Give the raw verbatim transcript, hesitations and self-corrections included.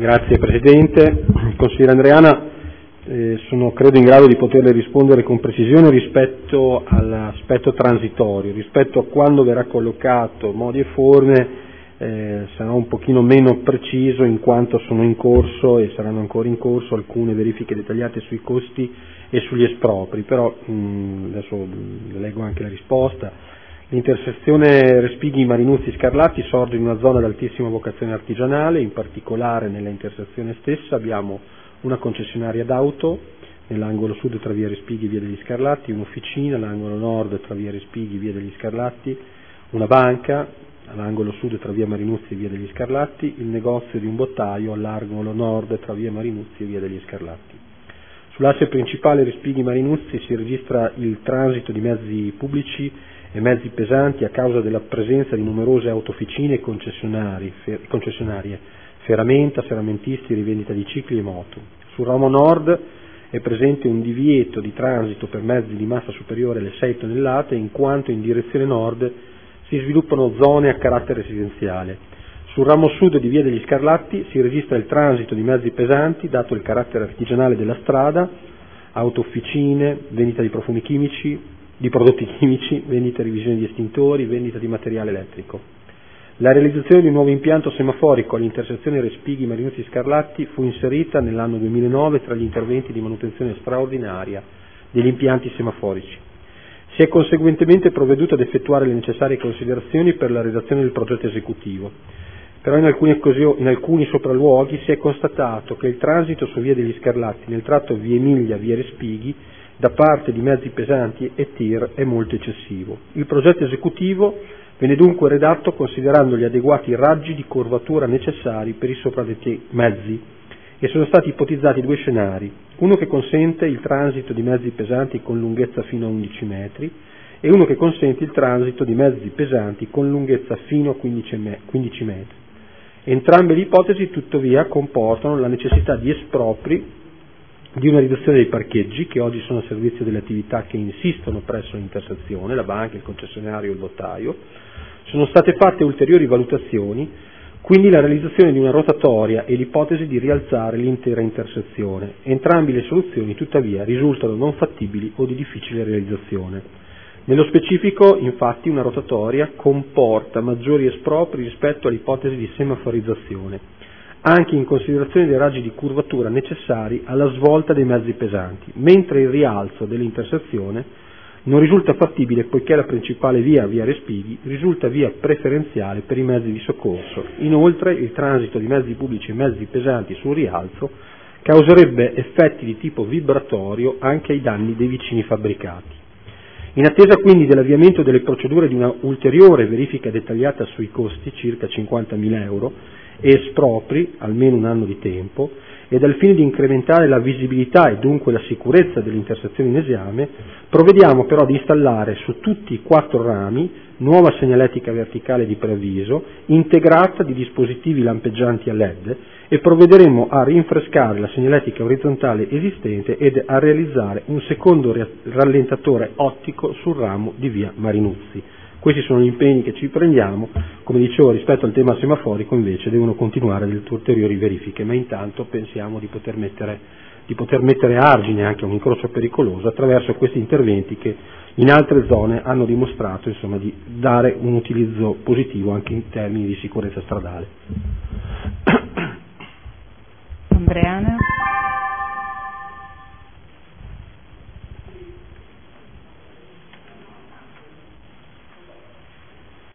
Grazie Presidente. Consigliere Andreana, eh, sono credo in grado di poterle rispondere con precisione rispetto all'aspetto transitorio, rispetto a quando verrà collocato modi e forme eh, sarà un pochino meno preciso, in quanto sono in corso e saranno ancora in corso alcune verifiche dettagliate sui costi e sugli espropri, però mh, adesso mh, leggo anche la risposta. L'intersezione Respighi Marinuzzi Scarlatti sorge in una zona ad altissima vocazione artigianale, in particolare nella intersezione stessa abbiamo una concessionaria d'auto nell'angolo sud tra via Respighi e via degli Scarlatti, un'officina all'angolo nord tra via Respighi e via degli Scarlatti, una banca all'angolo sud tra via Marinuzzi e via degli Scarlatti, il negozio di un bottaio all'angolo nord tra via Marinuzzi e via degli Scarlatti. Sull'asse principale Respighi Marinuzzi si registra il transito di mezzi pubblici e mezzi pesanti a causa della presenza di numerose autofficine e concessionarie, ferramenta, ferramentisti, rivendita di cicli e moto. Sul ramo nord è presente un divieto di transito per mezzi di massa superiore alle sei tonnellate, in quanto in direzione nord si sviluppano zone a carattere residenziale. Sul ramo sud di via degli Scarlatti si registra il transito di mezzi pesanti, dato il carattere artigianale della strada, autofficine, vendita di profumi chimici, di prodotti chimici, vendita e revisione di estintori, vendita di materiale elettrico. La realizzazione di un nuovo impianto semaforico all'intersezione Respighi Marinuzzi Scarlatti fu inserita nell'anno duemilanove tra gli interventi di manutenzione straordinaria degli impianti semaforici. Si è conseguentemente provveduto ad effettuare le necessarie considerazioni per la redazione del progetto esecutivo, però in alcuni, in alcuni sopralluoghi si è constatato che il transito su via degli Scarlatti nel tratto via Emilia via Respighi da parte di mezzi pesanti e tir è molto eccessivo. Il progetto esecutivo venne dunque redatto considerando gli adeguati raggi di curvatura necessari per i sopradetti mezzi e sono stati ipotizzati due scenari, uno che consente il transito di mezzi pesanti con lunghezza fino a undici metri e uno che consente il transito di mezzi pesanti con lunghezza fino a quindici metri. Entrambe le ipotesi tuttavia comportano la necessità di espropri di una riduzione dei parcheggi che oggi sono a servizio delle attività che insistono presso l'intersezione, la banca, il concessionario e il bottaio. Sono state fatte ulteriori valutazioni, quindi la realizzazione di una rotatoria e l'ipotesi di rialzare l'intera intersezione. Entrambe le soluzioni tuttavia risultano non fattibili o di difficile realizzazione. Nello specifico, infatti, una rotatoria comporta maggiori espropri rispetto all'ipotesi di semaforizzazione, anche in considerazione dei raggi di curvatura necessari alla svolta dei mezzi pesanti, mentre il rialzo dell'intersezione non risulta fattibile poiché la principale via, via Respighi, risulta via preferenziale per i mezzi di soccorso. Inoltre il transito di mezzi pubblici e mezzi pesanti sul rialzo causerebbe effetti di tipo vibratorio anche ai danni dei vicini fabbricati. In attesa quindi dell'avviamento delle procedure di una ulteriore verifica dettagliata sui costi, circa cinquantamila euro, e espropri, almeno un anno di tempo, ed al fine di incrementare la visibilità e dunque la sicurezza dell'intersezione in esame, provvediamo però ad installare su tutti i quattro rami nuova segnaletica verticale di preavviso, integrata di dispositivi lampeggianti a L E D, e provvederemo a rinfrescare la segnaletica orizzontale esistente ed a realizzare un secondo rallentatore ottico sul ramo di via Marinuzzi. Questi sono gli impegni che ci prendiamo. Come dicevo, rispetto al tema semaforico invece devono continuare delle ulteriori verifiche, ma intanto pensiamo di poter mettere, di poter mettere argine anche a un incrocio pericoloso attraverso questi interventi che in altre zone hanno dimostrato insomma, di dare un utilizzo positivo anche in termini di sicurezza stradale. Andreana.